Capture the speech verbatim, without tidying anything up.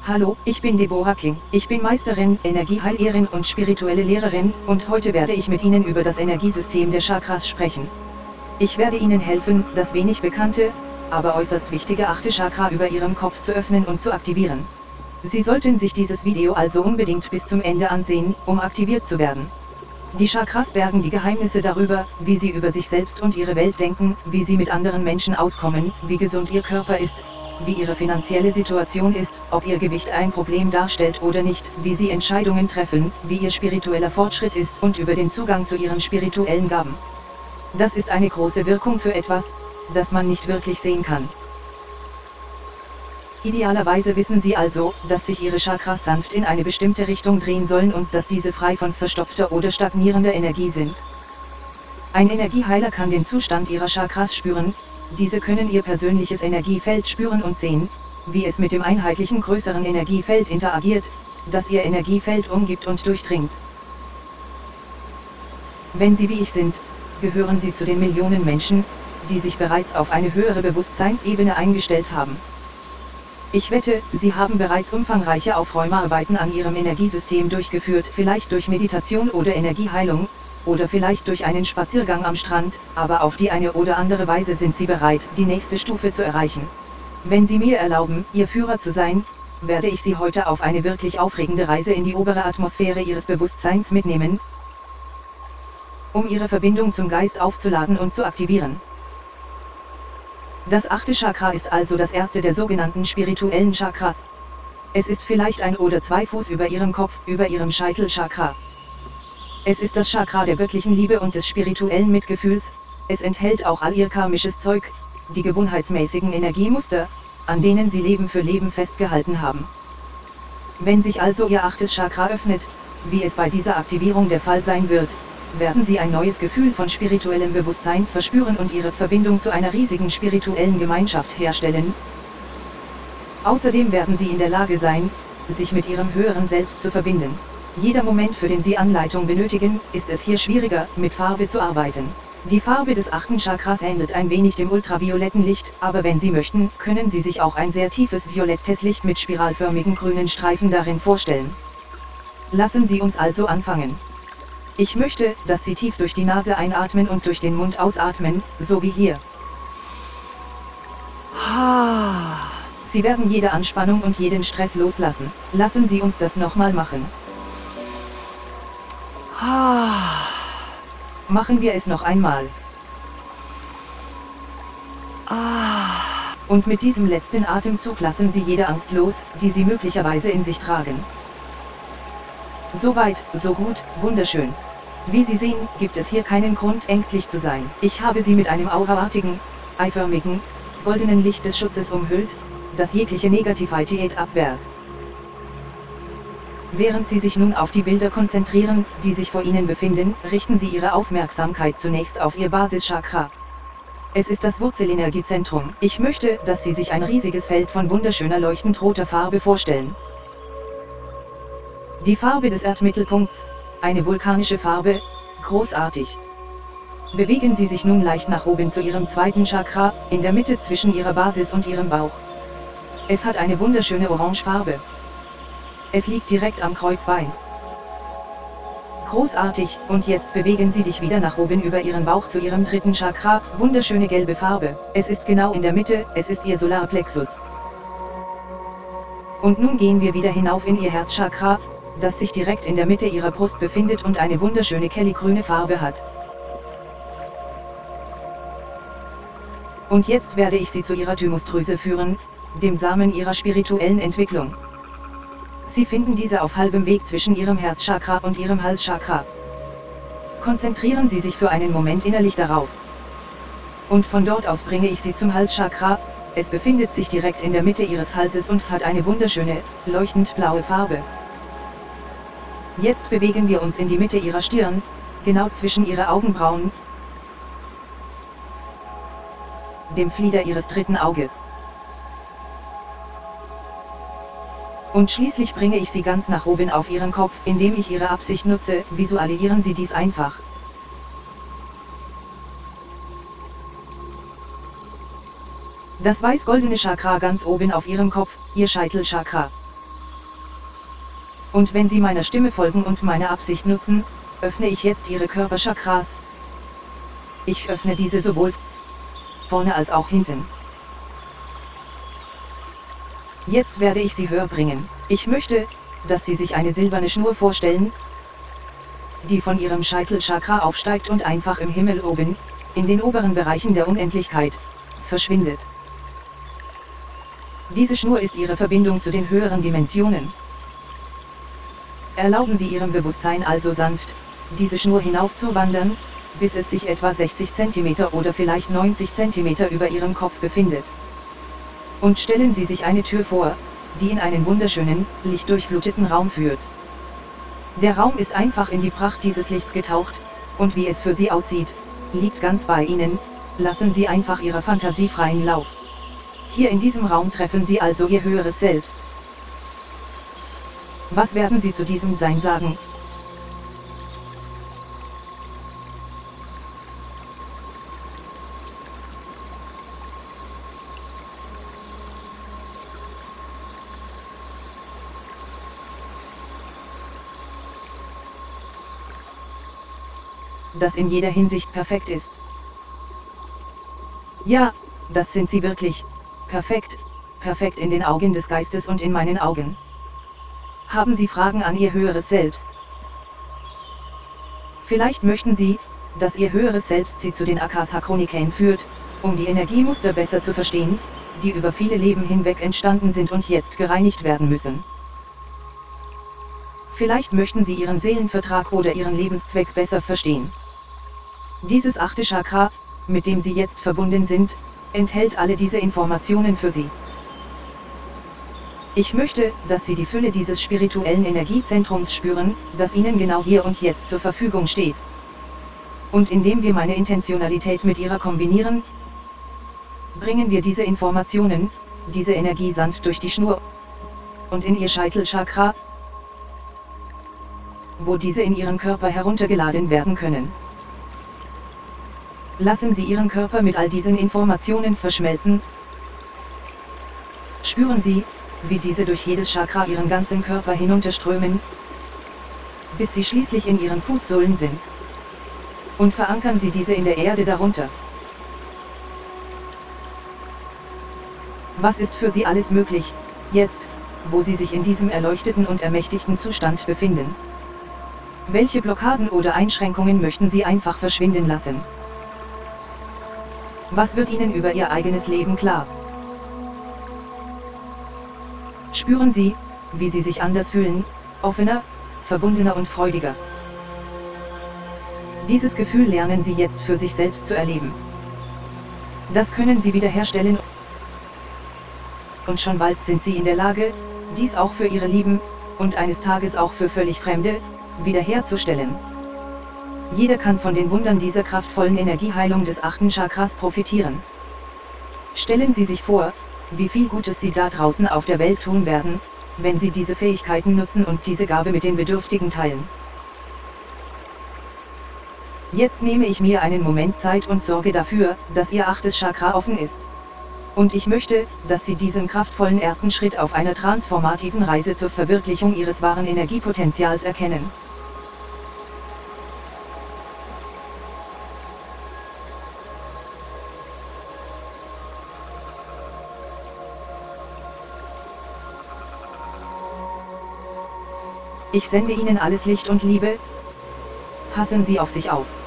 Hallo, ich bin Deborah King. Ich bin Meisterin, Energieheilerin und spirituelle Lehrerin, und heute werde ich mit Ihnen über das Energiesystem der Chakras sprechen. Ich werde Ihnen helfen, das wenig bekannte, aber äußerst wichtige achte Chakra über Ihrem Kopf zu öffnen und zu aktivieren. Sie sollten sich dieses Video also unbedingt bis zum Ende ansehen, um aktiviert zu werden. Die Chakras bergen die Geheimnisse darüber, wie Sie über sich selbst und Ihre Welt denken, wie Sie mit anderen Menschen auskommen, wie gesund Ihr Körper ist, wie Ihre finanzielle Situation ist, ob Ihr Gewicht ein Problem darstellt oder nicht, wie Sie Entscheidungen treffen, wie Ihr spiritueller Fortschritt ist und über den Zugang zu Ihren spirituellen Gaben. Das ist eine große Wirkung für etwas, das man nicht wirklich sehen kann. Idealerweise wissen Sie also, dass sich Ihre Chakras sanft in eine bestimmte Richtung drehen sollen und dass diese frei von verstopfter oder stagnierender Energie sind. Ein Energieheiler kann den Zustand Ihrer Chakras spüren, diese können Ihr persönliches Energiefeld spüren und sehen, wie es mit dem einheitlichen größeren Energiefeld interagiert, das Ihr Energiefeld umgibt und durchdringt. Wenn Sie wie ich sind, gehören Sie zu den Millionen Menschen, die sich bereits auf eine höhere Bewusstseinsebene eingestellt haben. Ich wette, Sie haben bereits umfangreiche Aufräumarbeiten an Ihrem Energiesystem durchgeführt, vielleicht durch Meditation oder Energieheilung, oder vielleicht durch einen Spaziergang am Strand, aber auf die eine oder andere Weise sind Sie bereit, die nächste Stufe zu erreichen. Wenn Sie mir erlauben, Ihr Führer zu sein, werde ich Sie heute auf eine wirklich aufregende Reise in die obere Atmosphäre Ihres Bewusstseins mitnehmen, um Ihre Verbindung zum Geist aufzuladen und zu aktivieren. Das achte Chakra ist also das erste der sogenannten spirituellen Chakras. Es ist vielleicht ein oder zwei Fuß über Ihrem Kopf, über Ihrem Scheitelchakra. Es ist das Chakra der göttlichen Liebe und des spirituellen Mitgefühls. Es enthält auch all Ihr karmisches Zeug, die gewohnheitsmäßigen Energiemuster, an denen Sie Leben für Leben festgehalten haben. Wenn sich also Ihr achtes Chakra öffnet, wie es bei dieser Aktivierung der Fall sein wird, werden Sie ein neues Gefühl von spirituellem Bewusstsein verspüren und Ihre Verbindung zu einer riesigen spirituellen Gemeinschaft herstellen. Außerdem werden Sie in der Lage sein, sich mit Ihrem höheren Selbst zu verbinden. Jeder Moment, für den Sie Anleitung benötigen, ist es hier schwieriger, mit Farbe zu arbeiten. Die Farbe des achten Chakras ähnelt ein wenig dem ultravioletten Licht, aber wenn Sie möchten, können Sie sich auch ein sehr tiefes violettes Licht mit spiralförmigen grünen Streifen darin vorstellen. Lassen Sie uns also anfangen. Ich möchte, dass Sie tief durch die Nase einatmen und durch den Mund ausatmen, so wie hier. Sie werden jede Anspannung und jeden Stress loslassen. Lassen Sie uns das nochmal machen. Machen wir es noch einmal. Und mit diesem letzten Atemzug lassen Sie jede Angst los, die Sie möglicherweise in sich tragen. Soweit, so gut, wunderschön. Wie Sie sehen, gibt es hier keinen Grund, ängstlich zu sein. Ich habe Sie mit einem auraartigen, eiförmigen, goldenen Licht des Schutzes umhüllt, das jegliche Negativität abwehrt. Während Sie sich nun auf die Bilder konzentrieren, die sich vor Ihnen befinden, richten Sie Ihre Aufmerksamkeit zunächst auf Ihr Basischakra. Es ist das Wurzelenergiezentrum. Ich möchte, dass Sie sich ein riesiges Feld von wunderschöner leuchtend roter Farbe vorstellen. Die Farbe des Erdmittelpunkts, eine vulkanische Farbe, großartig. Bewegen Sie sich nun leicht nach oben zu Ihrem zweiten Chakra, in der Mitte zwischen Ihrer Basis und Ihrem Bauch. Es hat eine wunderschöne Orangefarbe. Es liegt direkt am Kreuzbein. Großartig, und jetzt bewegen Sie dich wieder nach oben über Ihren Bauch zu Ihrem dritten Chakra, wunderschöne gelbe Farbe. Es ist genau in der Mitte, es ist Ihr Solarplexus. Und nun gehen wir wieder hinauf in Ihr Herzchakra, das sich direkt in der Mitte Ihrer Brust befindet und eine wunderschöne kellygrüne Farbe hat. Und jetzt werde ich Sie zu Ihrer Thymusdrüse führen, dem Samen Ihrer spirituellen Entwicklung. Sie finden diese auf halbem Weg zwischen Ihrem Herzchakra und Ihrem Halschakra. Konzentrieren Sie sich für einen Moment innerlich darauf. Und von dort aus bringe ich Sie zum Halschakra. Es befindet sich direkt in der Mitte Ihres Halses und hat eine wunderschöne, leuchtend blaue Farbe. Jetzt bewegen wir uns in die Mitte Ihrer Stirn, genau zwischen Ihre Augenbrauen, dem Flieder Ihres dritten Auges. Und schließlich bringe ich Sie ganz nach oben auf Ihren Kopf, indem ich Ihre Absicht nutze. Visualisieren Sie dies einfach. Das weiß-goldene Chakra ganz oben auf Ihrem Kopf, Ihr Scheitelchakra. Und wenn Sie meiner Stimme folgen und meine Absicht nutzen, öffne ich jetzt Ihre Körperchakras. Ich öffne diese sowohl vorne als auch hinten. Jetzt werde ich Sie höher bringen. Ich möchte, dass Sie sich eine silberne Schnur vorstellen, die von Ihrem Scheitelchakra aufsteigt und einfach im Himmel oben, in den oberen Bereichen der Unendlichkeit, verschwindet. Diese Schnur ist Ihre Verbindung zu den höheren Dimensionen. Erlauben Sie Ihrem Bewusstsein also sanft, diese Schnur hinaufzuwandern, bis es sich etwa sechzig Zentimeter oder vielleicht neunzig Zentimeter über Ihrem Kopf befindet. Und stellen Sie sich eine Tür vor, die in einen wunderschönen, lichtdurchfluteten Raum führt. Der Raum ist einfach in die Pracht dieses Lichts getaucht, und wie es für Sie aussieht, liegt ganz bei Ihnen. Lassen Sie einfach Ihrer Fantasie freien Lauf. Hier in diesem Raum treffen Sie also Ihr höheres Selbst. Was werden Sie zu diesem Sein sagen? Das in jeder Hinsicht perfekt ist. Ja, das sind Sie wirklich, perfekt, perfekt in den Augen des Geistes und in meinen Augen. Haben Sie Fragen an Ihr höheres Selbst? Vielleicht möchten Sie, dass Ihr höheres Selbst Sie zu den Akasha Chroniken führt, um die Energiemuster besser zu verstehen, die über viele Leben hinweg entstanden sind und jetzt gereinigt werden müssen. Vielleicht möchten Sie Ihren Seelenvertrag oder Ihren Lebenszweck besser verstehen. Dieses achte Chakra, mit dem Sie jetzt verbunden sind, enthält alle diese Informationen für Sie. Ich möchte, dass Sie die Fülle dieses spirituellen Energiezentrums spüren, das Ihnen genau hier und jetzt zur Verfügung steht. Und indem wir meine Intentionalität mit Ihrer kombinieren, bringen wir diese Informationen, diese Energie sanft durch die Schnur und in Ihr Scheitelchakra, wo diese in Ihren Körper heruntergeladen werden können. Lassen Sie Ihren Körper mit all diesen Informationen verschmelzen. Spüren Sie, wie diese durch jedes Chakra Ihren ganzen Körper hinunterströmen, bis sie schließlich in Ihren Fußsohlen sind. Und verankern Sie diese in der Erde darunter. Was ist für Sie alles möglich, jetzt, wo Sie sich in diesem erleuchteten und ermächtigten Zustand befinden? Welche Blockaden oder Einschränkungen möchten Sie einfach verschwinden lassen? Was wird Ihnen über Ihr eigenes Leben klar? Spüren Sie, wie Sie sich anders fühlen, offener, verbundener und freudiger. Dieses Gefühl lernen Sie jetzt für sich selbst zu erleben. Das können Sie wiederherstellen und schon bald sind Sie in der Lage, dies auch für Ihre Lieben, und eines Tages auch für völlig Fremde, wiederherzustellen. Jeder kann von den Wundern dieser kraftvollen Energieheilung des achten Chakras profitieren. Stellen Sie sich vor, wie viel Gutes Sie da draußen auf der Welt tun werden, wenn Sie diese Fähigkeiten nutzen und diese Gabe mit den Bedürftigen teilen. Jetzt nehme ich mir einen Moment Zeit und sorge dafür, dass Ihr achtes Chakra offen ist. Und ich möchte, dass Sie diesen kraftvollen ersten Schritt auf einer transformativen Reise zur Verwirklichung Ihres wahren Energiepotenzials erkennen. Ich sende Ihnen alles Licht und Liebe. Passen Sie auf sich auf.